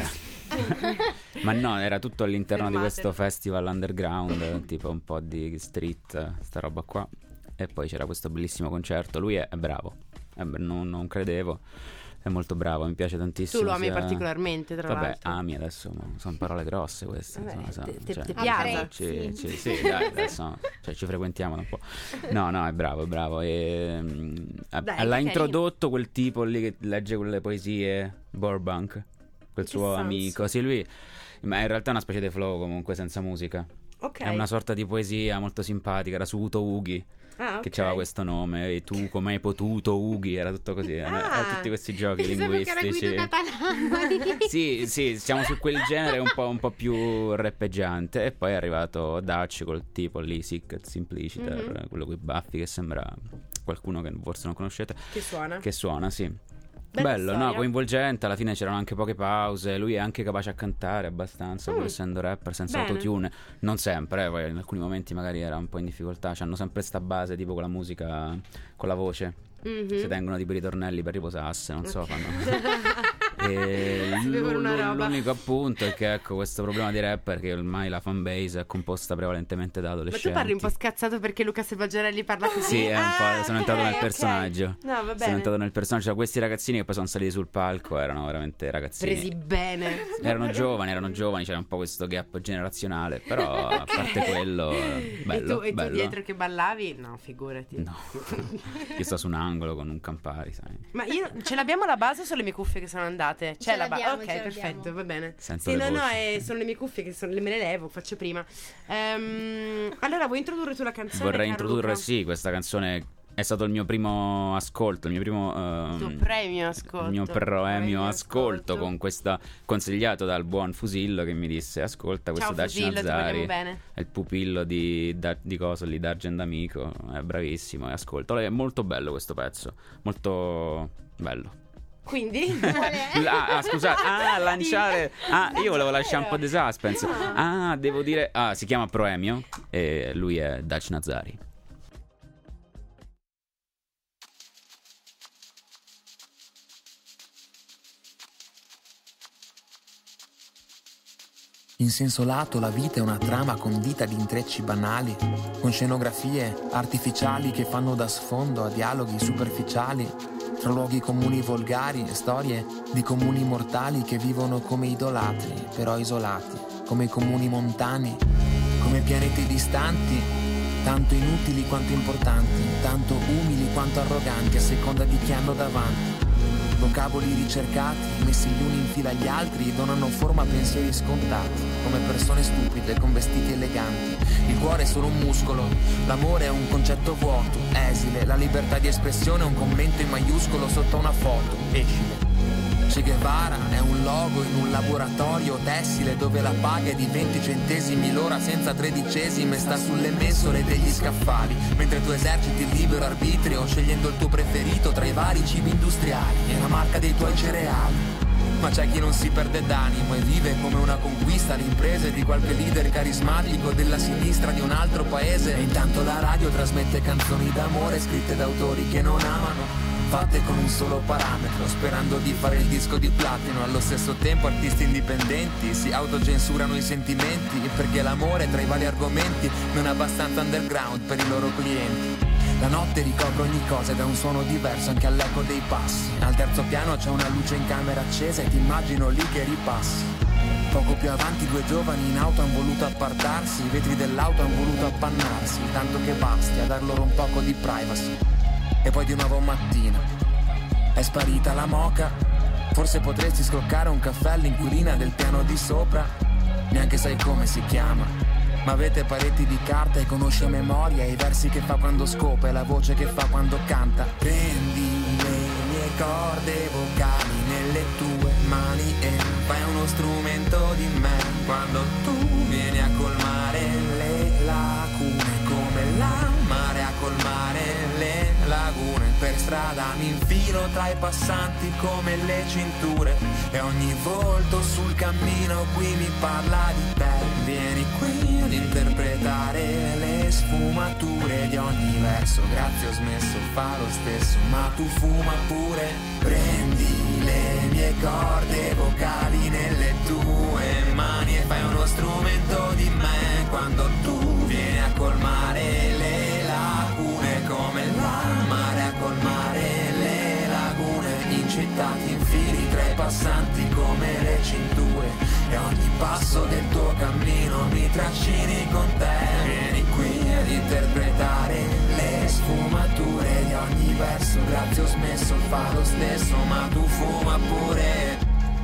ma no, era tutto all'interno di Fermatelo. questo festival underground, tipo un po' di street, sta roba qua. E poi c'era questo bellissimo concerto. Lui è, è bravo, è br- non, non credevo. È molto bravo, mi piace tantissimo. Tu lo ami sia- particolarmente, tra Vabbè, l'altro. ami adesso, ma sono parole grosse queste. Vabbè, insomma, te- sa- te- cioè, te piace? Apprezzi. Ci, ci- sì, dai, adesso cioè, ci frequentiamo da un po'. No, no, è bravo, è bravo. E, mm, ha- Dai, l'ha carino. introdotto quel tipo lì che legge quelle poesie, Burbank, quel che suo senso? amico. Sì, lui, ma in realtà è una specie di flow comunque senza musica. Ok. È una sorta di poesia molto simpatica, era su Uto Ughi. Ah, Che ok. c'aveva questo nome, e tu come hai potuto Ughi, era tutto così, era- Ah, era tutti questi giochi Pensavo che era linguistici. Guido Catalano. Sì, sì, siamo su quel genere un po', un po' più rappeggiante. E poi è arrivato Dutch col tipo lì, Sick Simpliciter, Mhm. quello con i baffi che sembra qualcuno che forse non conoscete. Che suona? Che suona, sì. Bella Bello, storia. no, coinvolgente, alla fine c'erano anche poche pause, lui è anche capace a cantare abbastanza, pur Mm. essendo rapper, senza Bene. autotune. Non sempre, eh, poi in alcuni momenti magari era un po' in difficoltà, c'hanno sempre sta base tipo con la musica, con la voce. Mhm. Si tengono tipo i ritornelli per riposarsi, non so, fanno... E Si bevono una l'u- roba. l'unico appunto è che ecco questo problema di rapper che ormai la fanbase è composta prevalentemente da Ma adolescenti. tu parli un po' scazzato perché Luca Selvaggiarelli parla così? Sì, è un po', Ah, sono ok, entrato nel ok. personaggio. No, va bene. Sono entrato nel personaggio. Cioè, questi ragazzini che poi sono saliti sul palco erano veramente ragazzini. Presi bene. Erano giovani, erano giovani, c'era un po' questo gap generazionale. Però a parte quello, bello. e tu, e tu bello. dietro che ballavi? No, figurati. No, io sto su un angolo con un Campari, sai. Ma io ce l'abbiamo la base o sono le mie cuffie che sono andate? C'è Ce la base. l'abbiamo, Ok, ce perfetto, l'abbiamo. va bene. Sento sì, le no, no, voci. eh, sono le mie cuffie che sono, le me le levo, faccio prima. Ehm, allora, vuoi introdurre tu la canzone? Vorrei caro introdurre, Luca? sì, questa canzone. È stato il mio primo ascolto, il mio primo ehm, Tuo premio ascolto. il mio premio Premio ascolto, ascolto. con questa consigliato dal buon Fusillo che mi disse ascolta questo Ciao Dutch Fusillo, ti Nazari, vogliamo bene. è il pupillo di, da, di coso lì, d'Argent Amico, è bravissimo e ascolto. È molto bello questo pezzo, molto bello. Quindi? Ah, ah, scusate, ah, lanciare. Ah, io volevo lasciare un po' di suspense. Ah, devo dire. Ah, si chiama Proemio e lui è Dutch Nazari. In senso lato la vita è una trama condita di intrecci banali, con scenografie artificiali che fanno da sfondo a dialoghi superficiali, tra luoghi comuni volgari e storie di comuni mortali che vivono come idolatri, però isolati, come i comuni montani, come pianeti distanti, tanto inutili quanto importanti, tanto umili quanto arroganti a seconda di chi hanno davanti. Vocaboli ricercati, messi gli uni in fila agli altri, donano forma a pensieri scontati, come persone stupide con vestiti eleganti. Il cuore è solo un muscolo, l'amore è un concetto vuoto, esile, la libertà di espressione è un commento in maiuscolo sotto una foto, escile. Che Guevara è un logo in un laboratorio tessile dove la paga è di venti centesimi l'ora senza tredicesime, sta sulle mensole degli scaffali, mentre tu eserciti il libero arbitrio scegliendo il tuo preferito tra i vari cibi industriali e la marca dei tuoi cereali. Ma c'è chi non si perde d'animo e vive come una conquista l'impresa di qualche leader carismatico della sinistra di un altro paese. E intanto la radio trasmette canzoni d'amore scritte da autori che non amano, fatte con un solo parametro, sperando di fare il disco di platino. Allo stesso tempo artisti indipendenti si autocensurano i sentimenti, perché l'amore tra i vari argomenti non è abbastanza underground per i loro clienti. La notte ricopre ogni cosa ed ha un suono diverso anche all'eco dei passi. Al terzo piano c'è una luce in camera accesa e ti immagino lì che ripassi. Poco più avanti due giovani in auto han voluto appartarsi, i vetri dell'auto han voluto appannarsi, tanto che basti a dar loro un poco di privacy. E poi di nuovo mattina è sparita la moca. Forse potresti scroccare un caffè all'inquilina del piano di sopra. Neanche sai come si chiama, ma avete pareti di carta e conosci a memoria i versi che fa quando scopa e la voce che fa quando canta. Prendi le mie corde vocali nelle tue mani e fai uno strumento di me. Quando tu vieni a colmare le lacune, come la mare a colmare le lagune. Per strada mi infilo tra i passanti come le cinture, e ogni volto sul cammino qui mi parla di te. Vieni qui ad interpretare le sfumature di ogni verso. Grazie, ho smesso, fa lo stesso, ma tu fuma pure. Prendi le mie corde vocali nelle tue mani e fai uno strumento di me. Quando tu vieni a colmare le lacune, come la mare a colmare le lagune. In città ti infili tra i passanti come le cinture, e ogni passo del tuo cammino mi trascini con te. Vieni qui ad interpretare le sfumature di ogni verso. Grazie, ho smesso, fa lo stesso, ma tu fuma pure.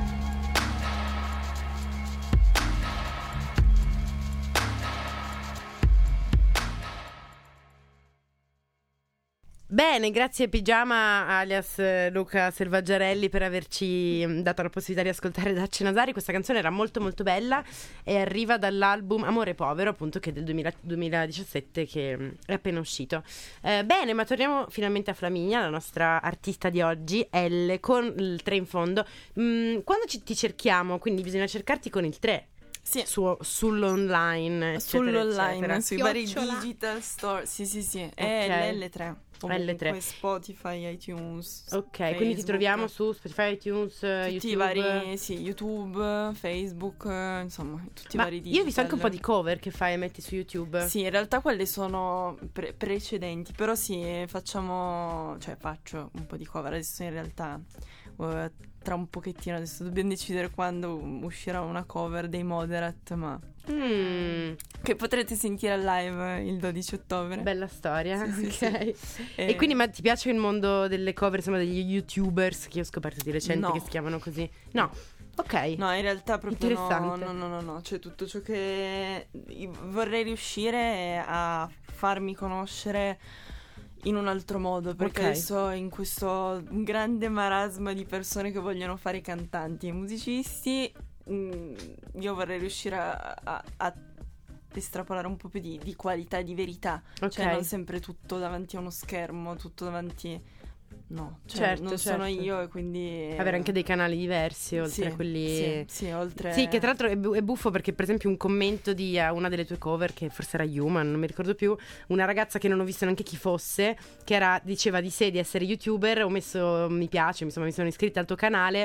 Bene, grazie Pigiama alias Luca Selvaggiarelli per averci dato la possibilità di ascoltare Dacia Nasari. Questa canzone era molto molto bella e arriva dall'album Amore Povero, appunto, che è del duemila duemiladiciassette, che è appena uscito. Eh, bene, ma torniamo finalmente a Flaminia, la nostra artista di oggi, L, con il tre in fondo. Mm, quando ci, ti cerchiamo, quindi bisogna cercarti con il tre. Sì. Su, sull'online, eccetera, sull'online, eccetera. sui vari digital store. Sì, sì, sì. È Okay. l'L tre. L tre. Spotify, iTunes. Ok, Facebook. quindi ti troviamo su Spotify, iTunes, Tutti YouTube. i vari, sì, YouTube, Facebook, eh, insomma, tutti Ma i vari digital. io ho visto anche un po' di cover che fai e metti su YouTube. Sì, in realtà quelle sono pre- precedenti, però sì, facciamo, cioè faccio un po' di cover adesso in realtà. Uh, tra un pochettino adesso dobbiamo decidere quando uscirà una cover dei Moderat, ma mm. che potrete sentire al live il dodici ottobre. Bella storia. Sì, sì, Ok. sì. E Eh, quindi ma ti piace il mondo delle cover, insomma, degli YouTubers che ho scoperto di recente No. che si chiamano così? No. Ok. No, in realtà proprio no, Interessante. no, no, no, no, cioè tutto ciò che vorrei riuscire a farmi conoscere in un altro modo, perché Ok. adesso in questo grande marasma di persone che vogliono fare i cantanti e musicisti, mh, io vorrei riuscire a, a, a estrapolare un po' più di, di qualità e di verità, Ok. cioè non sempre tutto davanti a uno schermo, tutto davanti... No, cioè Certo, non sono certo. io e quindi... Avere anche dei canali diversi oltre Sì, a quelli. sì, sì, oltre... Sì, che tra l'altro è, bu- è buffo perché per esempio un commento di uh, una delle tue cover, che forse era Human, non mi ricordo più, una ragazza che non ho visto neanche chi fosse, che era, diceva di sé di essere YouTuber, ho messo mi piace, insomma mi sono iscritta al tuo canale,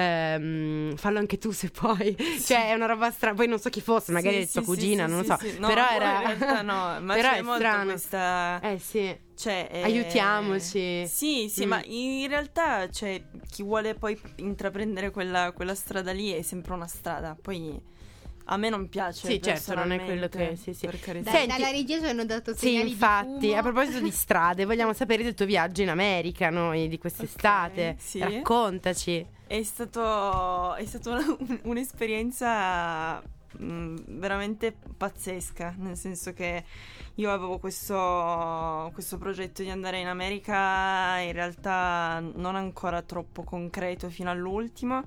ehm, fallo anche tu se puoi. Cioè è una roba strana, poi non so chi fosse, magari Sì, è tua sì, cugina, sì, non sì, lo so, sì. No, però poi era in realtà no, ma però c'è è molto strano. questa... Eh sì. Cioè, eh, Aiutiamoci. Sì, sì, Mm. ma in realtà, cioè, chi vuole poi intraprendere quella, quella strada lì è sempre una strada. Poi a me non piace. Sì, certo, non è quello che- personalmente, sì, sì. per carità. Dai, Senti- dalla regia ci hanno dato Sì, segnali infatti, di fumo. a proposito di strade, vogliamo sapere del tuo viaggio in America, noi, di quest'estate. sì. Raccontaci. È stato è stata una- un'esperienza mh, veramente pazzesca, nel senso che io avevo questo, questo progetto di andare in America, in realtà non ancora troppo concreto fino all'ultimo,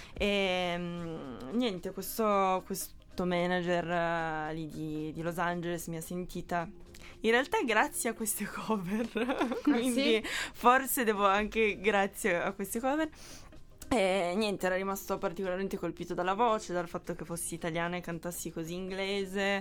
e mh, niente, questo, questo manager eh, lì di, di Los Angeles mi ha sentita. In realtà grazie a queste cover, quindi sì? forse devo anche grazie a queste cover. E niente, era rimasto particolarmente colpito dalla voce, dal fatto che fossi italiana e cantassi così inglese,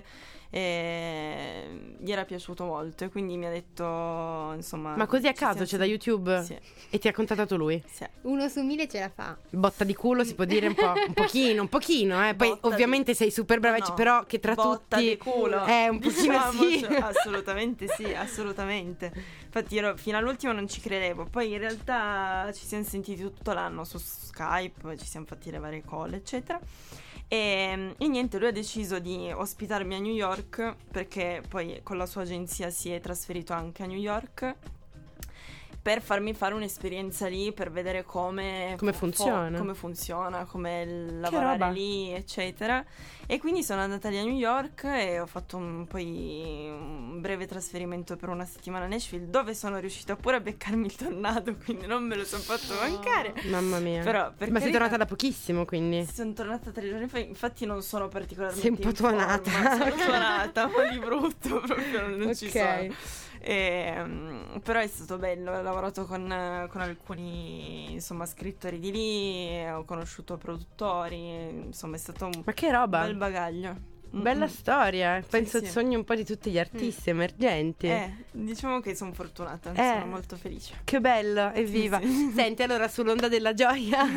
e gli era piaciuto molto e quindi mi ha detto, insomma... Ma così a ci caso siamo c'è da sen- YouTube? Sì. E ti ha contattato lui? Sì. Uno su mille ce la fa. Botta di culo si può dire un po', un pochino, un pochino, eh. Poi Botta ovviamente di- sei super brava, No, però che tra botta tutti di culo. è un pochino sì. Diciamocelo, assolutamente sì, assolutamente. Infatti ero, fino all'ultimo non ci credevo. Poi in realtà ci siamo sentiti tutto l'anno su Skype, ci siamo fatti le varie call, eccetera. E, e niente, lui ha deciso di ospitarmi a New York, perché poi con la sua agenzia si è trasferito anche a New York, per farmi fare un'esperienza lì, per vedere come Come fo- funziona. come funziona, come lavorare roba. lì, eccetera. E quindi sono andata lì a New York e ho fatto un, poi un breve trasferimento per una settimana a Nashville, dove sono riuscita pure a beccarmi il tornado, quindi non me lo sono fatto mancare. Mamma mia. Però, per Ma sei carità, tornata da pochissimo, quindi. sono tornata tre giorni fa, infatti non sono particolarmente Sei un po' in forma, tuonata. sono tuonata, ma di brutto proprio non ci Ok. sono. E, um, però è stato bello, ho lavorato con, eh, con alcuni insomma scrittori di lì, ho conosciuto produttori, insomma è stato un Ma che roba. bel bagaglio. Bella Mm-mm. storia. Penso sì. il sogno un po' di tutti gli artisti emergenti. Eh, diciamo che sono fortunata, Eh. sono molto felice. Che bello, evviva. Sì, sì. Senti, allora sull'onda della gioia.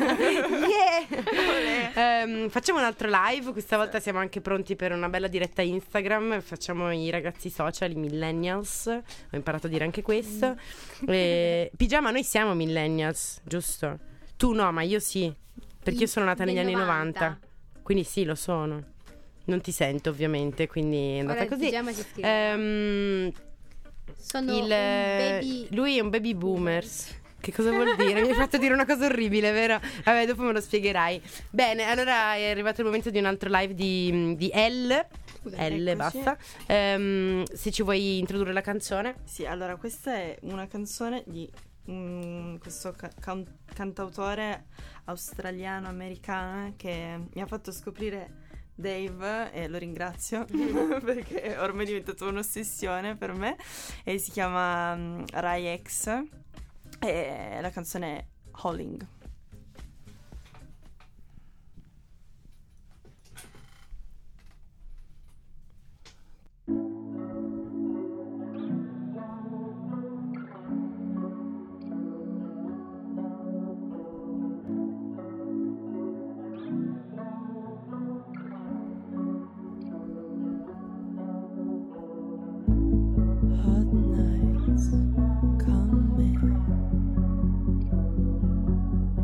Yeah! Ehm, facciamo un altro live. Questa volta siamo anche pronti per una bella diretta Instagram. Facciamo i ragazzi social, i millennials. Ho imparato a dire anche questo. E, Pigiama, noi siamo millennials, giusto? Tu no, ma io sì. Perché io sono nata negli Del anni novanta. novanta. Quindi sì, lo sono. Non ti sento ovviamente, quindi è andata Ora il così. pigiama ci scrive. Ehm, Sono il, un baby... Lui è un baby boomers. Che cosa vuol dire? Mi hai fatto dire una cosa orribile, vero? Vabbè, dopo me lo spiegherai. Bene, allora è arrivato il momento di un altro live di, di L. L, eccoci. basta. Ehm, se ci vuoi introdurre la canzone. Sì, allora questa è una canzone di mm, questo ca- can- cantautore australiano-americano che mi ha fatto scoprire Dave, e lo ringrazio perché ormai è diventato un'ossessione per me, e si chiama um, Rai X e la canzone è Howling. Hot nights coming.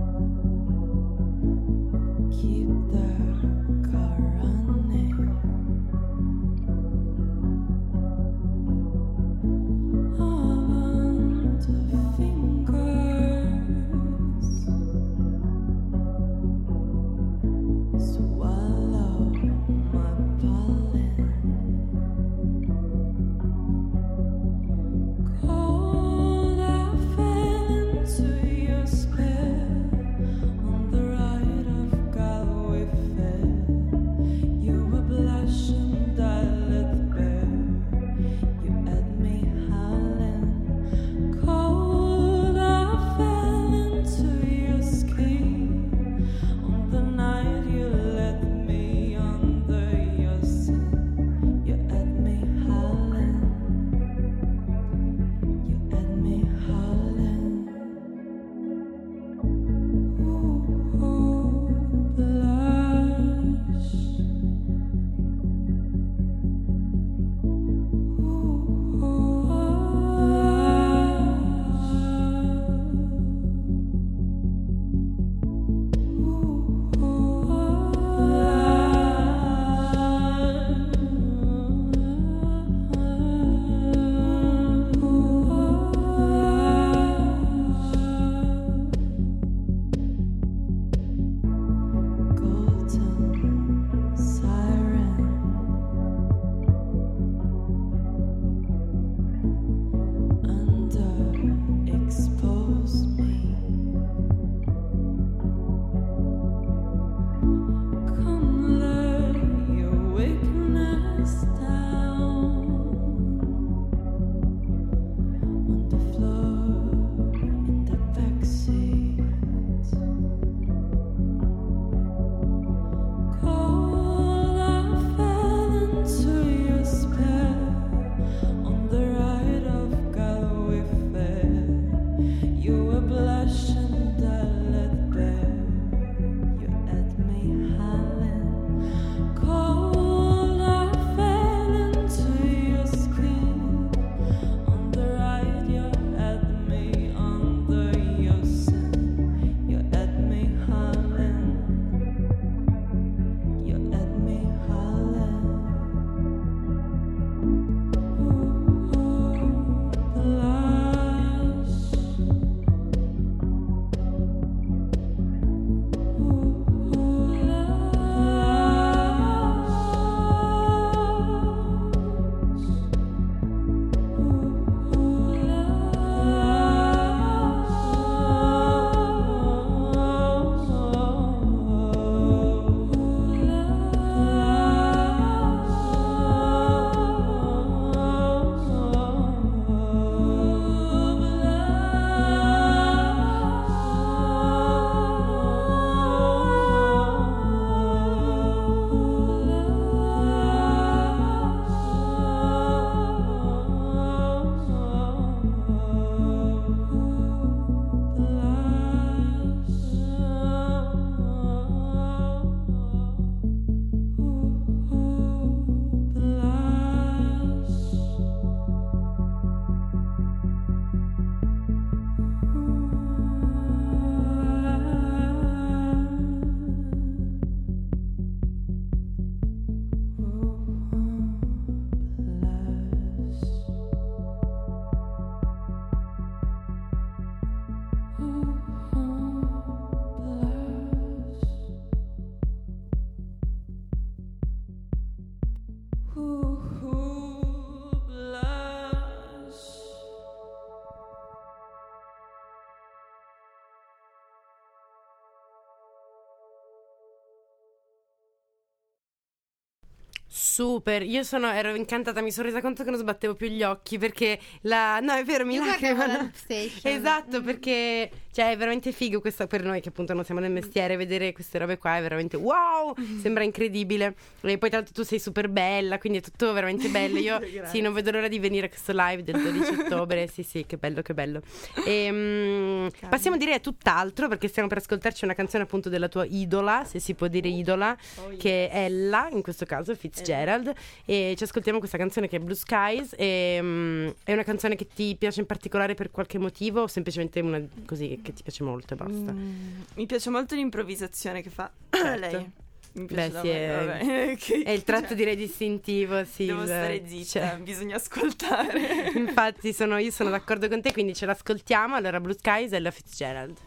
Super, io sono, ero incantata, mi sono resa conto che non sbattevo più gli occhi perché la, no è vero, mi Io lacrima. guardavo la Loop Station. Esatto, perché cioè è veramente figo questo per noi che appunto non siamo nel mestiere, vedere queste robe qua è veramente wow, sembra incredibile. E poi tra l'altro tu sei super bella, quindi è tutto veramente bello. Io sì, non vedo l'ora di venire a questo live del dodici ottobre, sì sì, che bello, che bello. E, um, passiamo direi a tutt'altro perché stiamo per ascoltarci una canzone appunto della tua idola, se si può dire idola, Oh, yeah. che è Ella, in questo caso Fitzgerald, e ci ascoltiamo questa canzone che è Blue Skies. E, um, è una canzone che ti piace in particolare per qualche motivo o semplicemente una così che ti piace molto e basta? Mm, mi piace molto l'improvvisazione che fa Certo. lei. Mi Beh, piace da sì, me, è, vabbè. Che- è il tratto cioè, direi distintivo, sì. Devo il- stare zitta, cioè- bisogna ascoltare. Infatti sono, io sono d'accordo con te, quindi ce l'ascoltiamo. Allora Blue Skies e la Fitzgerald.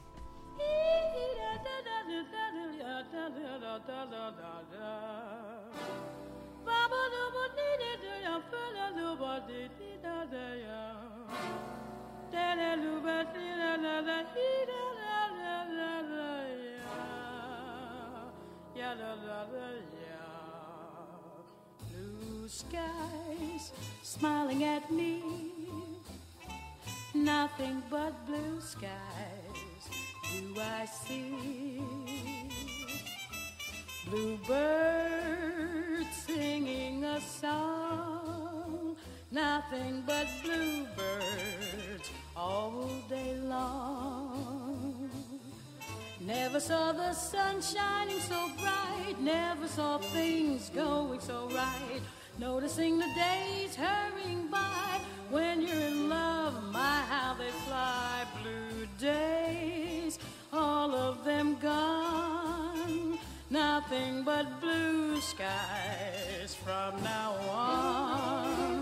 Blue skies smiling at me, nothing but blue skies do I see. Bluebirds singing a song, nothing but bluebirds all day long. Never saw the sun shining so bright, never saw things going so right. Noticing the days hurrying by, when you're in love, my how they fly. Blue days, all of them gone, nothing but blue skies from now on.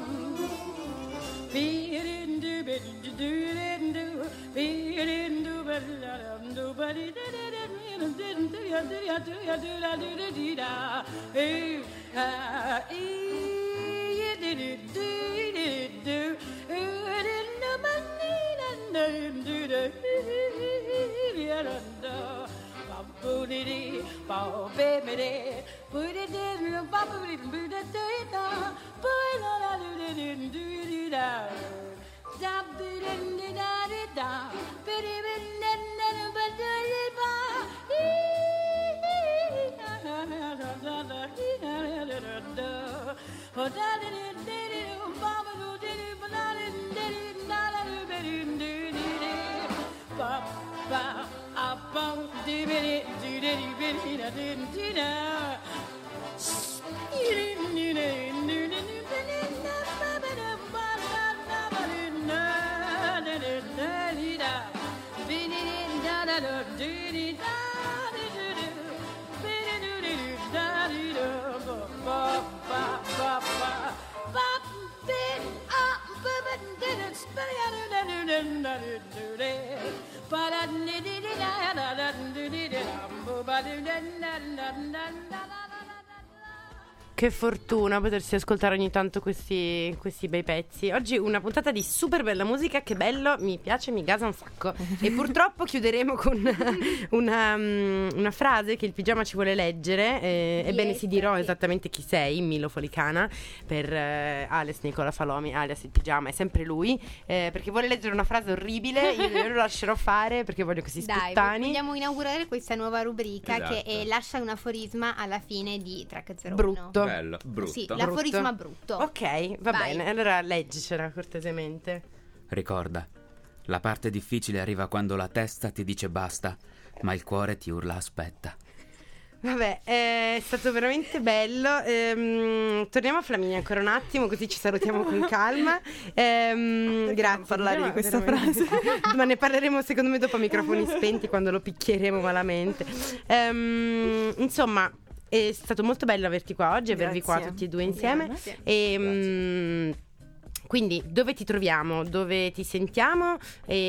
Che fortuna potersi ascoltare ogni tanto questi, questi bei pezzi. Oggi una puntata di super bella musica, che bello, mi piace, mi gasa un sacco. E purtroppo chiuderemo con una, um, una frase che il pigiama ci vuole leggere. Eh, ebbene si dirò esattamente chi sei, Milo Folicana, per eh, Alex Nicola Falomi, alias il pigiama, è sempre lui, eh, perché vuole leggere una frase orribile, io glielo lascerò fare perché voglio che si Dai, sputtani. vogliamo inaugurare questa nuova rubrica Esatto. che è Lascia un aforisma alla fine di Track zero uno. Brutto. Bello, brutto. Sì, l'aforisma brutto. Ok, va Vai. bene, allora leggicela cortesemente. Ricorda, la parte difficile arriva quando la testa ti dice basta, ma il cuore ti urla aspetta. Vabbè, è stato veramente bello. Ehm, torniamo a Flaminia ancora un attimo, così ci salutiamo con calma. Ehm, grazie. parlare di questa frase. Ma ne parleremo secondo me dopo a microfoni spenti, quando lo picchieremo malamente. Ehm, insomma, è stato molto bello averti qua oggi, avervi qua Grazie. tutti e due insieme. Grazie. E, mm, quindi dove ti troviamo? Dove ti sentiamo?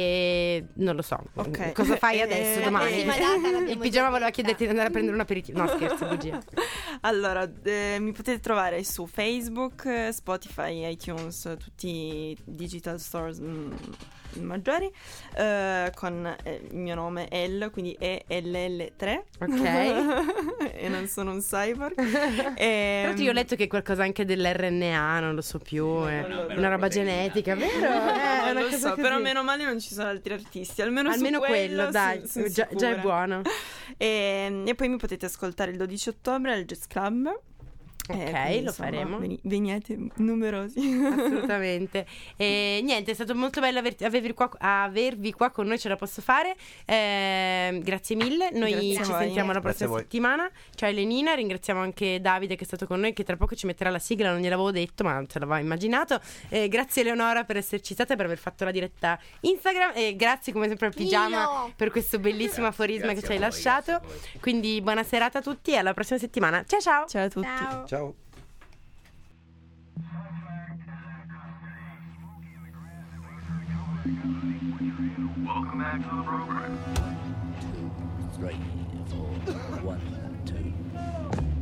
E non lo so. Ok. Cosa fai Eh, adesso la domani? prossima data l'abbiamo Il pigiama già voleva detta. chiederti di andare a prendere un aperitivo. No, scherzo, bugia. Allora, eh, mi potete trovare su Facebook, eh, Spotify, iTunes, tutti i digital stores mm, maggiori, eh, con eh, il mio nome L, quindi E L L tre. Ok. e non sono un cyborg. Tra e, l'altro io ho letto che è qualcosa anche dell'erre enne a, non lo so più, è una roba genetica, vero? Eh, è non una lo cosa so, così. però meno male non ci sono altri artisti, almeno, Almeno su quello, quello, dai, son- son già, già è sicura. buono. E, e poi mi potete ascoltare il dodici ottobre al Jazz Club. Ok, Eh, quindi, lo insomma, faremo. veni- veniate numerosi. Assolutamente. E niente, è stato molto bello averti- avervi, qua, avervi qua con noi, ce la posso fare. Eh, grazie mille. Noi Grazie ci a voi. sentiamo la Grazie a prossima voi. settimana. Ciao Elenina, ringraziamo anche Davide che è stato con noi, che tra poco ci metterà la sigla, non gliel'avevo detto, ma ce l'aveva immaginato. Eh, grazie Eleonora per esserci stata e per aver fatto la diretta Instagram. E grazie come sempre al Pigiama Io. per questo bellissimo aforisma grazie che ci hai a voi, lasciato. grazie a voi. Quindi buona serata a tutti e alla prossima settimana. Ciao ciao. Ciao a tutti. Ciao. Ciao. Welcome back to the program. Two, three, four, one, two.